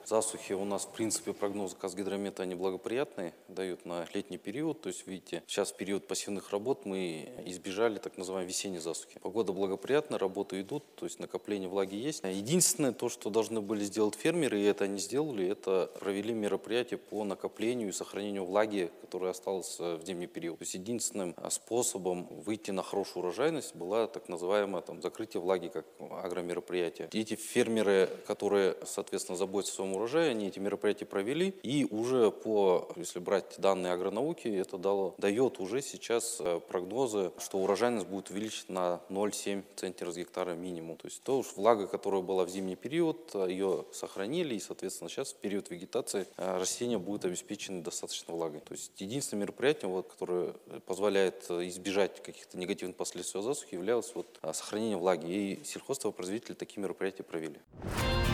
засухи у нас, в принципе, прогнозы Казгидромета, они благоприятные, дают на летний период. То есть, видите, сейчас в период пассивных работ мы избежали так называемой весенней засухи. Погода благоприятная, работы идут, то есть накопление влаги есть. Единственное, то, что должны были сделать фермеры, и это они сделали, это провели мероприятие по накоплению и сохранению влаги, которая осталась в зимний период. То есть, единственным способом выйти на хорошую урожайность была так называемое закрытие влаги как агромероприятие. Эти фермеры, которые, соответственно, заботятся о своем урожае, они эти мероприятия провели, и уже если брать данные агронауки, это дает уже сейчас прогнозы, что урожайность будет увеличена на 0,7 центнера с гектара минимум. То есть то уж влага, которая была в зимний период, ее сохранили, и, соответственно, сейчас в период вегетации растения будут обеспечены достаточно влагой. То есть единственное мероприятие, которое позволяет избежать каких-то негативных последствий засухи, являлось сохранение влаги. И сельхозтовопроизводители такие мероприятия провели.